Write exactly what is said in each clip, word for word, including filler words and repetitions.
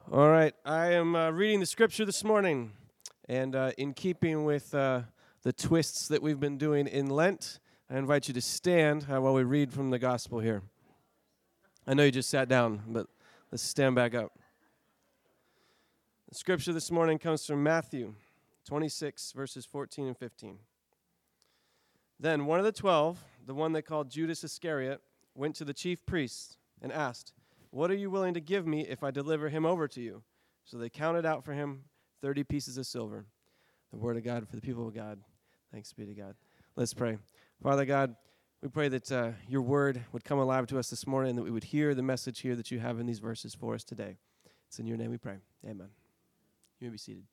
All right, I am uh, reading the scripture this morning, and uh, in keeping with uh, the twists that we've been doing in Lent, I invite you to stand uh, while we read from the gospel here. I know you just sat down, but let's stand back up. The scripture this morning comes from Matthew twenty-six, verses fourteen and fifteen. Then one of the twelve, the one they called Judas Iscariot, went to the chief priests and asked, "What are you willing to give me if I deliver him over to you?" So they counted out for him thirty pieces of silver. The word of God for the people of God. Thanks be to God. Let's pray. Father God, we pray that uh, your word would come alive to us this morning and that we would hear the message here that you have in these verses for us today. It's in your name we pray. Amen. You may be seated.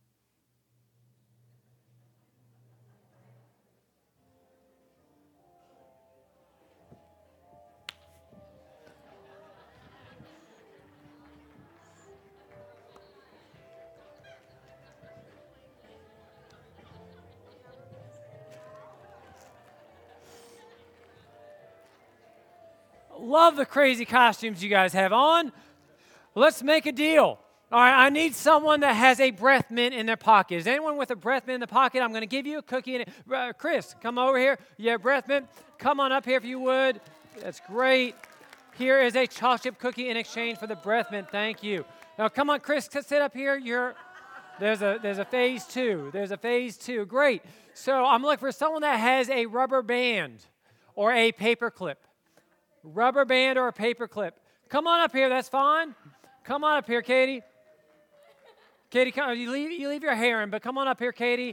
Love the crazy costumes you guys have on. Let's make a deal. All right, I need someone that has a breath mint in their pocket. Is anyone with a breath mint in the pocket? I'm going to give you a cookie. In it. Uh, Chris, come over here. You have breath mint? Come on up here if you would. That's great. Here is a chocolate chip cookie in exchange for the breath mint. Thank you. Now, come on, Chris, sit up here. You're there's a there's a phase two. There's a phase two. Great. So I'm looking for someone that has a rubber band or a paper clip. Rubber band or a paper clip. Come on up here, that's fine. Come on up here, Katie. Katie, come, you leave, you leave your hair in, but come on up here, Katie.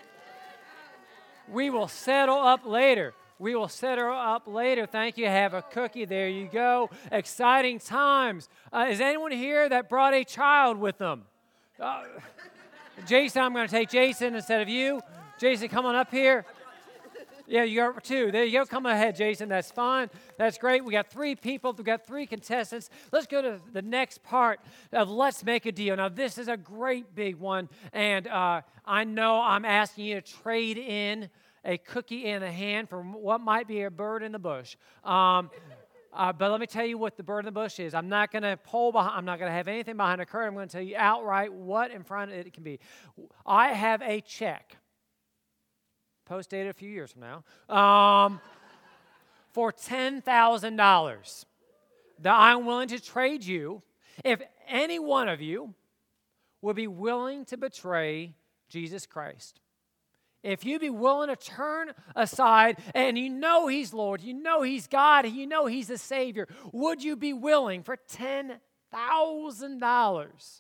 We will settle up later. We will settle up later. Thank you. Have a cookie. There you go. Exciting times. Uh, is anyone here that brought a child with them? Uh, Jason, I'm going to take Jason instead of you. Jason, come on up here. Yeah, you got two. There you go. Come ahead, Jason. That's fine. That's great. We got three people. We got three contestants. Let's go to the next part of Let's Make a Deal. Now, this is a great big one, and uh, I know I'm asking you to trade in a cookie in the hand for what might be a bird in the bush. Um, uh, but let me tell you what the bird in the bush is. I'm not going to pull behind. I'm not going to have anything behind a curtain. I'm going to tell you outright what in front of it can be. I have a check. Post dated a few years from now, um, for ten thousand dollars that I'm willing to trade you if any one of you would be willing to betray Jesus Christ. If you'd be willing to turn aside and you know he's Lord, you know he's God, you know he's the Savior, would you be willing for ten thousand dollars?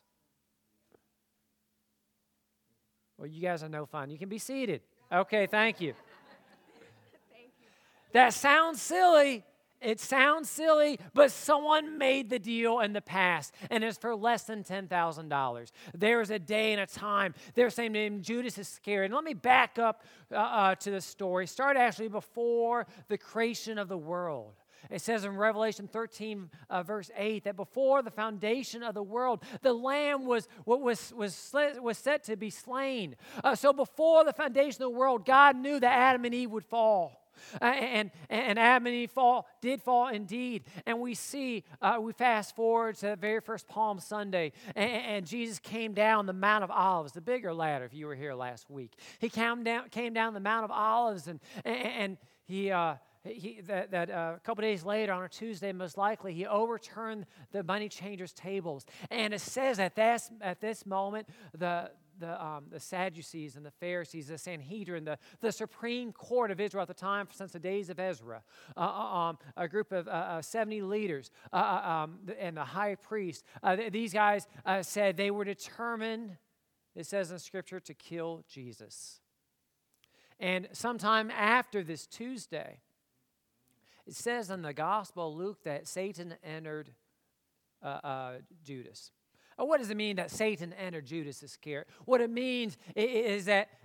Well, you guys are no fun. You can be seated. Okay, thank you. Thank you. That sounds silly. It sounds silly, but someone made the deal in the past, and it's for less than ten thousand dollars. There is a day and a time. There's a named Judas Iscariot. And let me back up uh, uh, to the story. Start actually before the creation of the world. It says in Revelation thirteen, uh, verse eight, that before the foundation of the world, the Lamb was was was was set to be slain. Uh, so before the foundation of the world, God knew that Adam and Eve would fall. Uh, and, and Adam and Eve fall, did fall indeed. And we see, uh, we fast forward to the very first Palm Sunday, and, and Jesus came down the Mount of Olives, the bigger ladder, if you were here last week. He came down, came down the Mount of Olives, and, and, and he... Uh, He, that that uh, a couple days later, on a Tuesday, most likely, he overturned the money changers' tables. And it says at this, at this moment, the the um, the Sadducees and the Pharisees, the Sanhedrin, the, the Supreme Court of Israel at the time, since the days of Ezra, uh, um, a group of uh, uh, seventy leaders uh, um, and the high priest, uh, th- these guys uh, said they were determined, it says in Scripture, to kill Jesus. And sometime after this Tuesday, it says in the Gospel of Luke that Satan entered uh, uh, Judas. Uh, what does it mean that Satan entered Judas Iscariot? What it means is that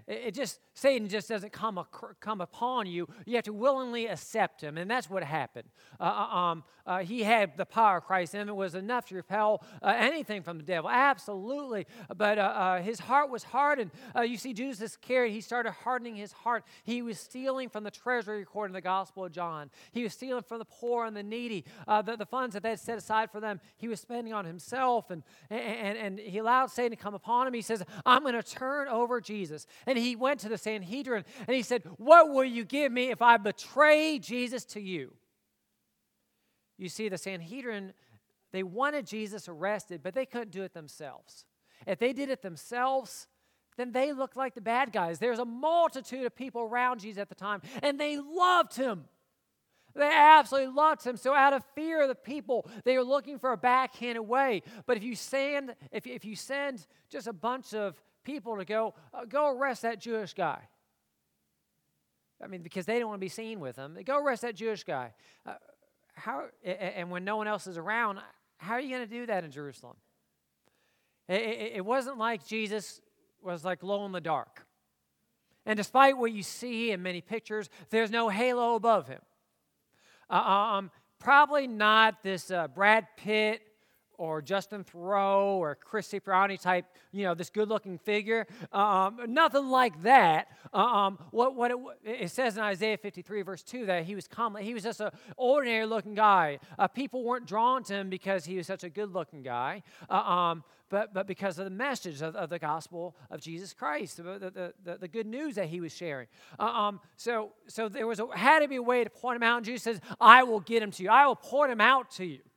it, it just, Satan just doesn't come, ac- come upon you. You have to willingly accept him, and that's what happened. Uh, um, uh, he had the power of Christ, and it was enough to repel uh, anything from the devil, absolutely. But uh, uh, his heart was hardened. Uh, you see, Judas Iscariot, he started hardening his heart. He was stealing from the treasury according to the Gospel of John. He was stealing from the poor and the needy. Uh, the, the funds that they had set aside for them, he was spending on himself, and, and, and he allowed Satan to come upon him. He says, I'm going to turn over Jesus. And he went to the Sanhedrin, and he said, what will you give me if I betray Jesus to you? You see, the Sanhedrin, they wanted Jesus arrested, but they couldn't do it themselves. If they did it themselves, then they looked like the bad guys. There's a multitude of people around Jesus at the time, and they loved him. They absolutely loved him. So out of fear of the people, they were looking for a backhanded way. But if you send, if, if you send just a bunch of people to go, uh, go arrest that Jewish guy. I mean, because they don't want to be seen with him. Go arrest that Jewish guy. Uh, how? And when no one else is around, how are you going to do that in Jerusalem? It, it, it wasn't like Jesus was like glow in the dark. And despite what you see in many pictures, there's no halo above him. Uh, um, probably not this uh, Brad Pitt or Justin Theroux or Chris Cipriani type, you know, this good-looking figure. Um, nothing like that. Um, what what it, it says in Isaiah fifty-three, verse two, that he was common, he was just an ordinary-looking guy. Uh, people weren't drawn to him because he was such a good-looking guy, uh, um, but but because of the message of, of the gospel of Jesus Christ, the, the, the, the good news that he was sharing. Uh, um, so so there was a, had to be a way to point him out, and Jesus says, I will get him to you. I will point him out to you.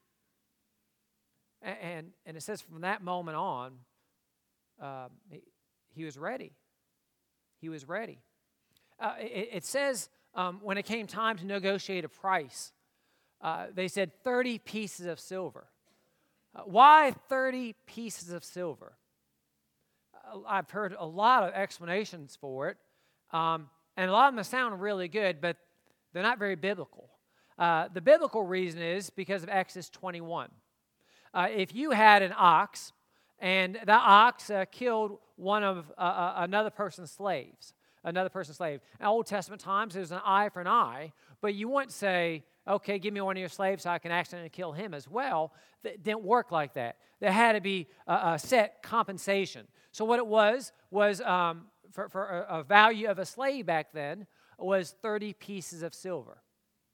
And, and it says from that moment on, um, he, he was ready. He was ready. Uh, it, it says um, when it came time to negotiate a price, uh, they said thirty pieces of silver. Uh, why thirty pieces of silver? Uh, I've heard a lot of explanations for it, um, and a lot of them sound really good, but they're not very biblical. Uh, the biblical reason is because of Exodus twenty-one. Uh, if you had an ox, and that ox uh, killed one of uh, uh, another person's slaves, another person's slave. In Old Testament times, there's an eye for an eye, but you wouldn't say, okay, give me one of your slaves so I can accidentally kill him as well. That didn't work like that. There had to be a, a set compensation. So what it was, was um, for, for a, a value of a slave back then, was thirty pieces of silver.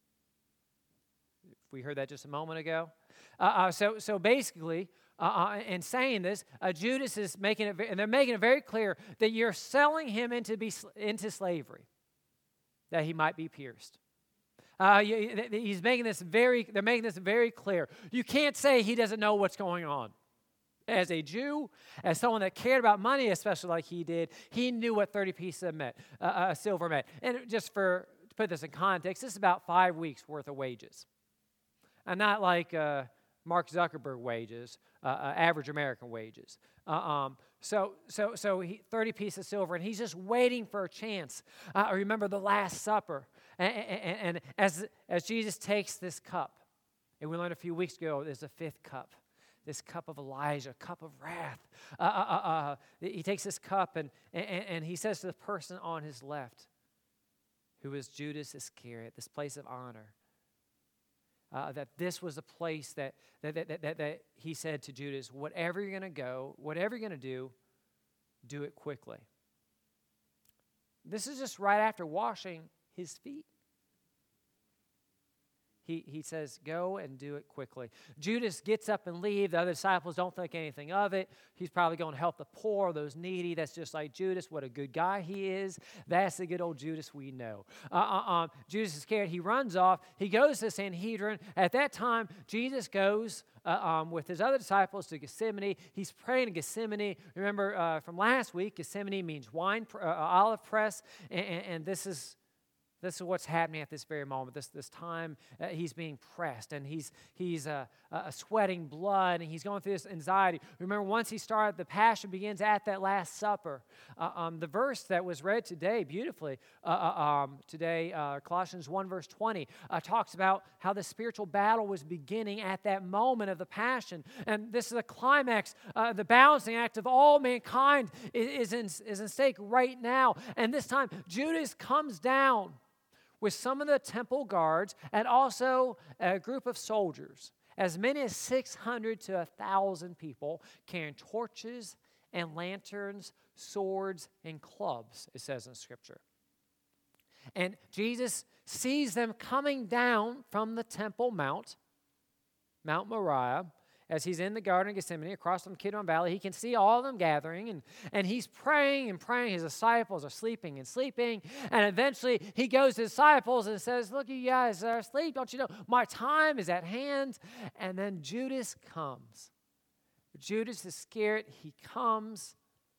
We heard that just a moment ago. Uh, uh, so, so basically, uh, uh, in saying this, uh, Judas is making it, and they're making it very clear that you're selling him into be into slavery, that he might be pierced. Uh, he's making this very. They're making this very clear. You can't say he doesn't know what's going on. As a Jew, as someone that cared about money, especially like he did, he knew what thirty pieces of meant, uh, uh, silver meant. And just for to put this in context, this is about five weeks worth of wages, and not like Uh, Mark Zuckerberg wages, uh, uh, average American wages. Uh, um, so, so, so he, thirty pieces of silver, and he's just waiting for a chance. Uh, I remember the Last Supper, and, and, and as as Jesus takes this cup, and we learned a few weeks ago, there's a fifth cup, this cup of Elijah, cup of wrath. Uh, uh, uh, uh, he takes this cup, and, and and he says to the person on his left, who is Judas Iscariot, this place of honor. Uh, that this was a place that that, that, that that he said to Judas, whatever you're going to go, whatever you're going to do, do it quickly. This is just right after washing his feet. He, he says, go and do it quickly. Judas gets up and leaves. The other disciples don't think anything of it. He's probably going to help the poor, those needy. That's just like Judas. What a good guy he is. That's the good old Judas we know. Uh, uh, um, Judas is scared. He runs off. He goes to the Sanhedrin. At that time, Jesus goes uh, um, with his other disciples to Gethsemane. He's praying in Gethsemane. Remember uh, from last week, Gethsemane means wine, uh, olive press. And, and, and this is This is what's happening at this very moment. This this time uh, he's being pressed, and he's he's uh, uh, sweating blood, and he's going through this anxiety. Remember, once he started, the passion begins at that Last Supper. Uh, um, the verse that was read today, beautifully, uh, uh, um, today, uh, Colossians one, verse twenty, uh, talks about how the spiritual battle was beginning at that moment of the passion. And this is a climax. Uh, the balancing act of all mankind is, is, in, is in stake right now. And this time, Judas comes down with some of the temple guards and also a group of soldiers, as many as six hundred to one thousand people, carrying torches and lanterns, swords and clubs, it says in Scripture. And Jesus sees them coming down from the Temple Mount, Mount Moriah, as he's in the Garden of Gethsemane across from Kidron Valley. He can see all of them gathering, and, and he's praying and praying. His disciples are sleeping and sleeping, and eventually he goes to his disciples and says, look, you guys are asleep. Don't you know my time is at hand? And then Judas comes. Judas is scared. He comes,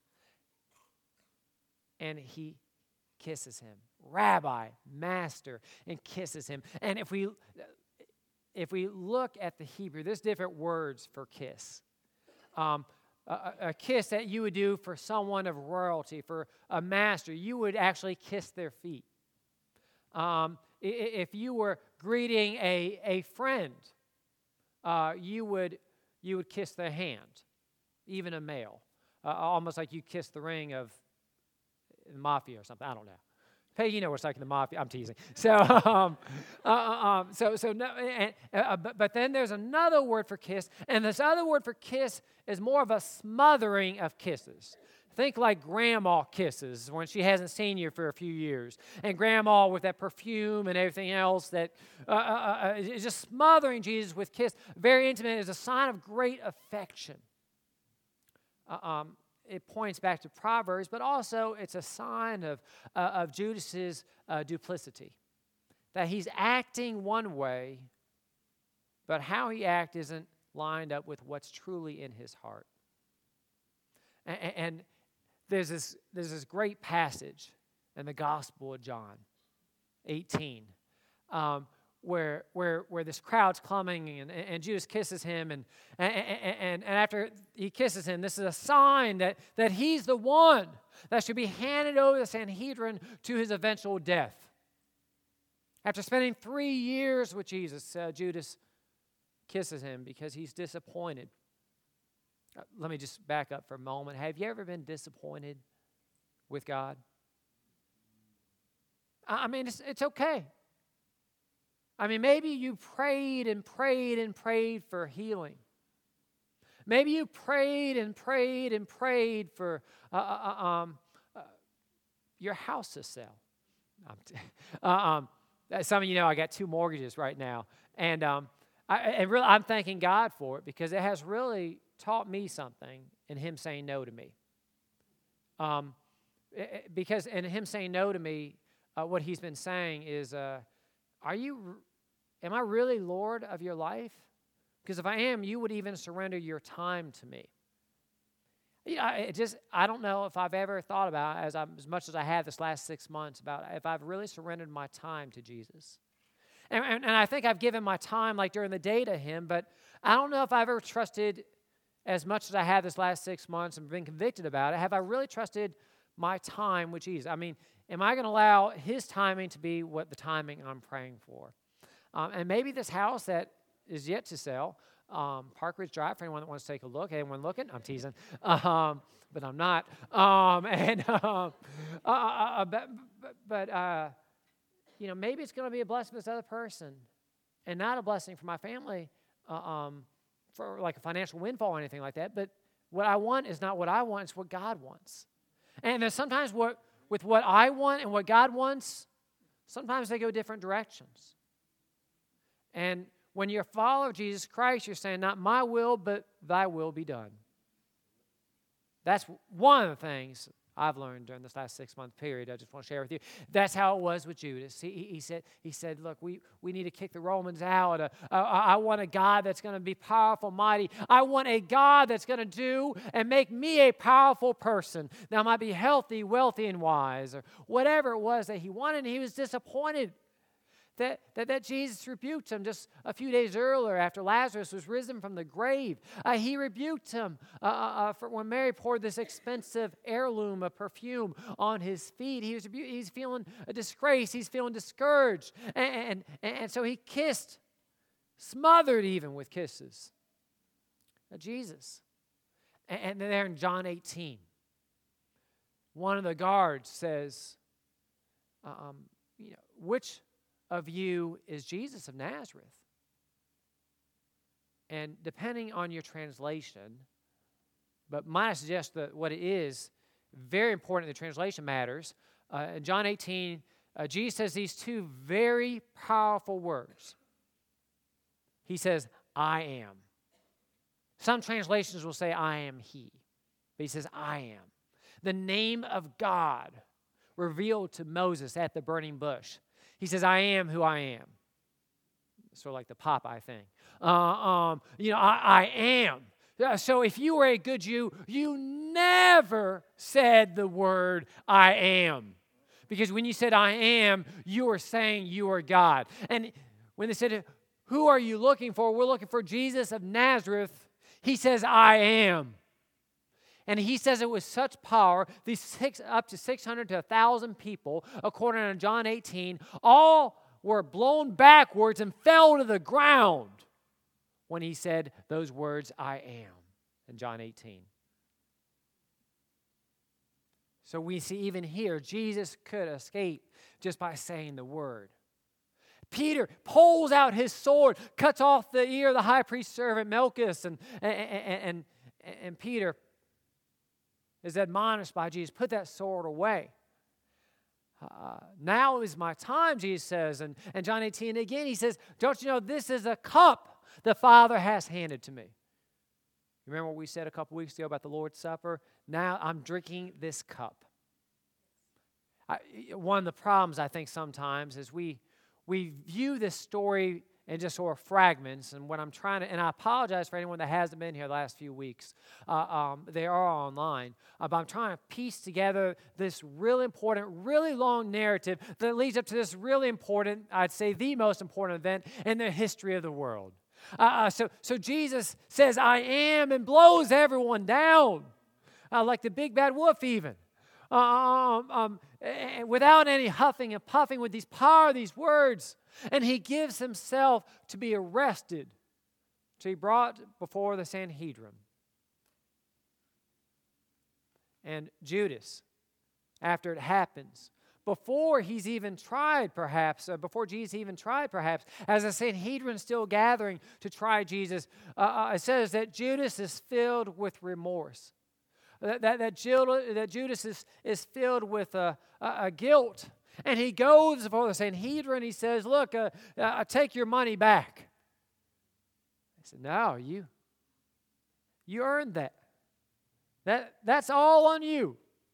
and he kisses him. Rabbi, master, and kisses him. And if we... If we look at the Hebrew, there's different words for kiss. Um, a, a kiss that you would do for someone of royalty, for a master, you would actually kiss their feet. Um, if you were greeting a, a friend, uh, you would you would kiss their hand, even a male, uh, almost like you kiss the ring of the mafia or something. I don't know. Hey, you know what it's like in the mafia. I'm teasing. So, um, uh, um, so, so no. And, uh, but, but then there's another word for kiss, and this other word for kiss is more of a smothering of kisses. Think like grandma kisses when she hasn't seen you for a few years, and grandma with that perfume and everything else that uh, uh, uh, is just smothering Jesus with kiss. Very intimate, is a sign of great affection. Uh, um, It points back to Proverbs, but also it's a sign of, uh, of Judas's uh, duplicity. That he's acting one way, but how he acts isn't lined up with what's truly in his heart. And, and there's this, there's this great passage in the Gospel of John, eighteen, um, where where where this crowd's coming, and, and Judas kisses him, and, and, and, and after he kisses him, this is a sign that, that he's the one that should be handed over the Sanhedrin to his eventual death. After spending three years with Jesus, uh, Judas kisses him because he's disappointed. Uh, let me just back up for a moment. Have you ever been disappointed with God? I, I mean, it's, it's okay. I mean, maybe you prayed and prayed and prayed for healing. Maybe you prayed and prayed and prayed for uh, uh, um, uh, your house to sell. T- uh, um, some of you know I got two mortgages right now, and um, I, and really I'm thanking God for it because it has really taught me something in Him saying no to me. Um, it, because in Him saying no to me, uh, what He's been saying is, uh, are you? Am I really Lord of your life? Because if I am, you would even surrender your time to me. Yeah, it just I don't know if I've ever thought about as I, as much as I have this last six months about if I've really surrendered my time to Jesus. And, and, and I think I've given my time like during the day to Him, but I don't know if I've ever trusted as much as I have this last six months and been convicted about it. Have I really trusted my time with Jesus? I mean, am I going to allow His timing to be what the timing I'm praying for? Um, and maybe this house that is yet to sell, um, Park Ridge Drive, for anyone that wants to take a look. Anyone looking? I'm teasing, um, but I'm not. Um, and uh, uh, uh, but, but uh, you know, maybe it's going to be a blessing for this other person, and not a blessing for my family, uh, um, for like a financial windfall or anything like that. But what I want is not what I want; it's what God wants. And there's sometimes what with what I want and what God wants, sometimes they go different directions. And when you're a follower of Jesus Christ, you're saying, not my will, but thy will be done. That's one of the things I've learned during this last six-month period. I just want to share with you. That's how it was with Judas. He, he, he said, he said, look, we, we need to kick the Romans out. Uh, uh, I want a God that's going to be powerful, mighty. I want a God that's going to do and make me a powerful person that might be healthy, wealthy, and wise, or whatever it was that he wanted. And he was disappointed That, that, that Jesus rebuked him just a few days earlier after Lazarus was risen from the grave. Uh, he rebuked him uh, uh, for when Mary poured this expensive heirloom of perfume on his feet. He was rebu- he's feeling a disgrace. He's feeling discouraged. And, and, and so he kissed, smothered even with kisses, uh, Jesus. And, and then there in John eighteen, one of the guards says, um, you know, which of you is Jesus of Nazareth? And depending on your translation, but might I suggest that what it is, very important, the translation matters. Uh, in John eighteen, uh, Jesus says these two very powerful words. He says, I am. Some translations will say, I am he. But he says, I am. The name of God revealed to Moses at the burning bush. He says, I am who I am. Sort of like the Popeye thing. Uh, um, you know, I, I am. So if you were a good Jew, you never said the word I am. Because when you said I am, you were saying you are God. And when they said, who are you looking for? We're looking for Jesus of Nazareth. He says, I am. And he says it with such power, these six, up to six hundred to one thousand people, according to John eighteen, all were blown backwards and fell to the ground when he said those words, I am, in John eighteen. So we see even here, Jesus could escape just by saying the word. Peter pulls out his sword, cuts off the ear of the high priest's servant Malchus, and, and, and, and, and Peter is admonished by Jesus, put that sword away. Uh, now is my time, Jesus says. And, and John eighteen again, he says, don't you know this is a cup the Father has handed to me. Remember what we said a couple weeks ago about the Lord's Supper? Now I'm drinking this cup. I, one of the problems I think sometimes is we, we view this story and just sort of fragments. And what I'm trying to, and I apologize for anyone that hasn't been here the last few weeks. Uh, um, they are online. Uh, but I'm trying to piece together this really important, really long narrative that leads up to this really important, I'd say the most important event in the history of the world. Uh, uh, so, so Jesus says, I am, and blows everyone down, uh, like the big bad wolf even. Uh, um, um, and without any huffing and puffing, with these power, these words. And he gives himself to be arrested, to be brought before the Sanhedrin. And Judas, after it happens, before he's even tried perhaps, uh, before Jesus even tried perhaps, as the Sanhedrin is still gathering to try Jesus, uh, uh, it says that Judas is filled with remorse. That, that, that, Judas, that Judas is, is filled with a, a, a guilt. And he goes before the Sanhedrin. He says, look, uh, uh, take your money back. I said, no, you, you earned that. That. That's all on you.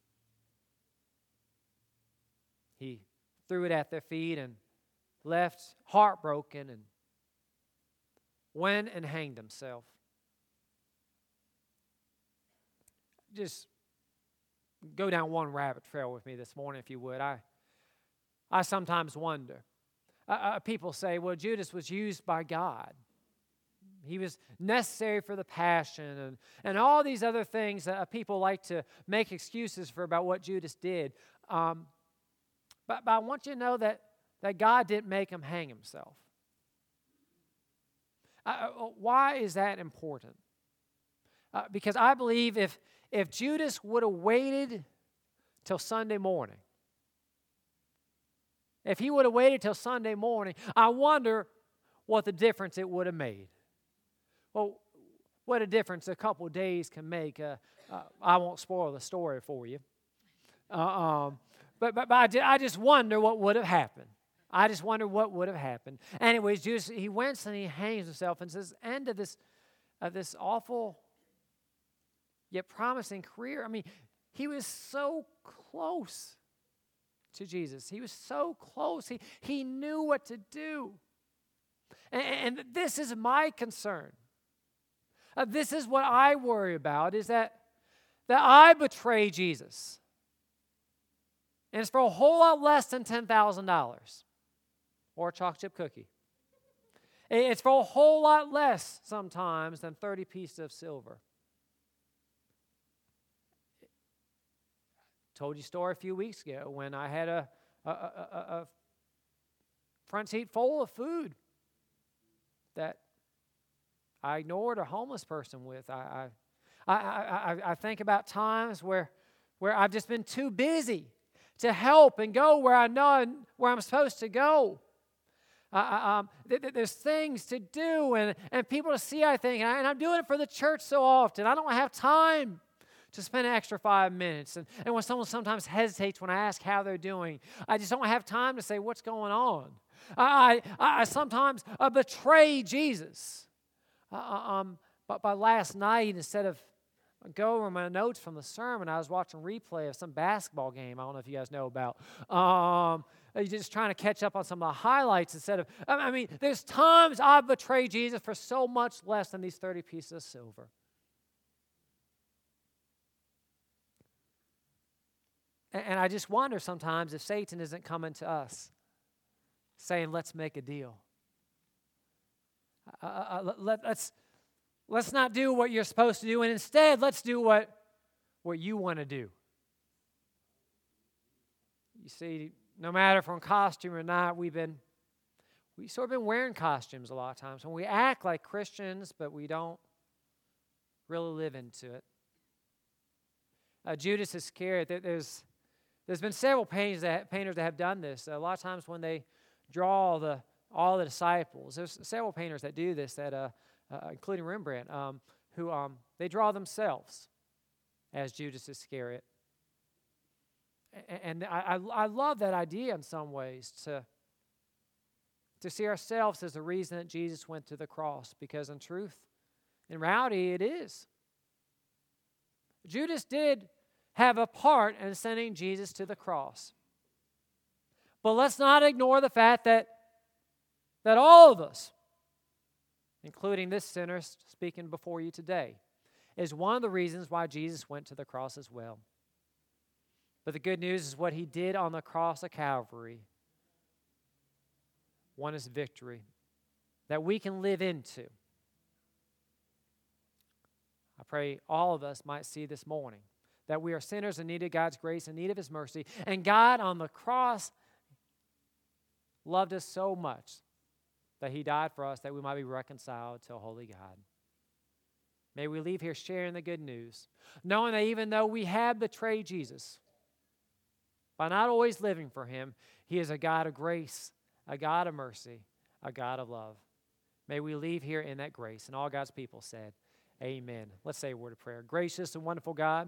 He threw it at their feet and left heartbroken and went and hanged himself. Just go down one rabbit trail with me this morning, if you would. I I sometimes wonder. Uh, uh, people say, well, Judas was used by God. He was necessary for the passion and, and all these other things that uh, people like to make excuses for about what Judas did. Um, but, but I want you to know that, that God didn't make him hang himself. Uh, why is that important? Uh, because I believe if, if Judas would have waited till Sunday morning, if he would have waited till Sunday morning, I wonder what the difference it would have made. Well, what a difference a couple of days can make. Uh, uh, I won't spoil the story for you. Uh, um, but but, but I, just, I just wonder what would have happened. I just wonder what would have happened. Anyways, Judas, he went and he hangs himself, and says, end of this, of this awful yet promising career. I mean, he was so close to Jesus. He was so close. He, he knew what to do. And, and this is my concern. Uh, this is what I worry about, is that, that I betray Jesus. And it's for a whole lot less than ten thousand dollars or a chocolate chip cookie. It's for a whole lot less sometimes than thirty pieces of silver. Told you a story a few weeks ago when I had a, a, a, a, a front seat full of food that I ignored a homeless person with. I, I, I, I, I think about times where, where I've just been too busy to help and go where I know where I'm supposed to go. Uh, um, th- th- there's things to do and, and people to see, I think, and, I, and I'm doing it for the church so often. I don't have time to spend an extra five minutes. And, and when someone sometimes hesitates when I ask how they're doing, I just don't have time to say what's going on. I, I, I sometimes uh, betray Jesus. Uh, um, but by last night, instead of go over my notes from the sermon, I was watching a replay of some basketball game. I don't know if you guys know about. Um, you're just trying to catch up on some of the highlights instead of, I mean, there's times I've betrayed Jesus for so much less than these thirty pieces of silver. And, and I just wonder sometimes if Satan isn't coming to us saying, let's make a deal. Uh, uh, let, let's, let's not do what you're supposed to do, and instead, let's do what, what you want to do. You see, no matter if we're in costume or not, we've been, we sort of been wearing costumes a lot of times. When we act like Christians, but we don't really live into it. Uh, Judas Iscariot, there's, there's been several painters that, painters that have done this. A lot of times when they draw the all the disciples, there's several painters that do this, that uh, uh, including Rembrandt, um, who um, they draw themselves as Judas Iscariot. And I, I, I love that idea in some ways, to, to see ourselves as the reason that Jesus went to the cross, because in truth, in reality, it is. Judas did have a part in sending Jesus to the cross. But let's not ignore the fact that, that all of us, including this sinner speaking before you today, is one of the reasons why Jesus went to the cross as well. But the good news is what he did on the cross of Calvary won us victory that we can live into. I pray all of us might see this morning that we are sinners in need of God's grace, in need of his mercy, and God on the cross loved us so much that he died for us that we might be reconciled to a holy God. May we leave here sharing the good news, knowing that even though we have betrayed Jesus, by not always living for him, he is a God of grace, a God of mercy, a God of love. May we leave here in that grace. And all God's people said, amen. Let's say a word of prayer. Gracious and wonderful God,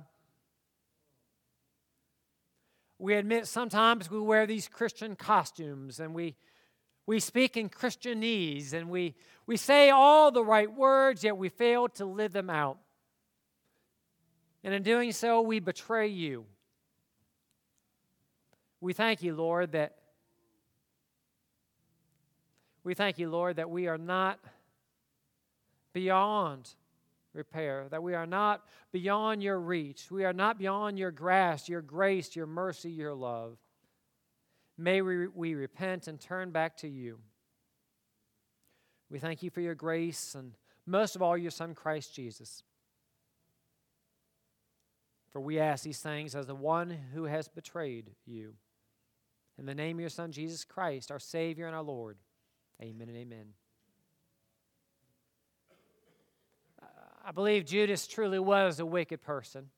we admit sometimes we wear these Christian costumes and we we speak in Christianese and we, we say all the right words, yet we fail to live them out. And in doing so, we betray you. We thank you, Lord, that we thank you, Lord, that we are not beyond repair, that we are not beyond your reach. We are not beyond your grasp, your grace, your mercy, your love. May we, we repent and turn back to you. We thank you for your grace and most of all your Son, Christ Jesus. For we ask these things as the one who has betrayed you. In the name of your Son, Jesus Christ, our Savior and our Lord. Amen and amen. I believe Judas truly was a wicked person.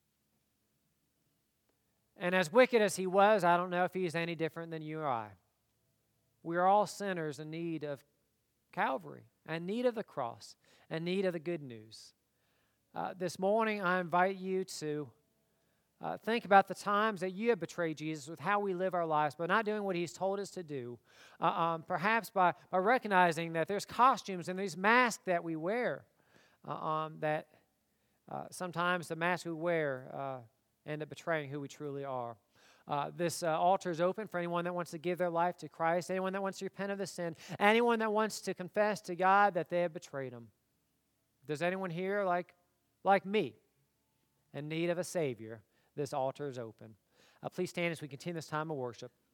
And as wicked as he was, I don't know if he's any different than you or I. We are all sinners in need of Calvary, in need of the cross, in need of the good news. Uh, this morning, I invite you to uh, think about the times that you have betrayed Jesus with how we live our lives, but not doing what he's told us to do. Uh, um, perhaps by, by recognizing that there's costumes and these masks that we wear, uh, um, that uh, sometimes the mask we wear uh, end up betraying who we truly are. Uh, this uh, altar is open for anyone that wants to give their life to Christ, anyone that wants to repent of the sin, anyone that wants to confess to God that they have betrayed him. If there's anyone here like, like me in need of a Savior, this altar is open. Uh, please stand as we continue this time of worship.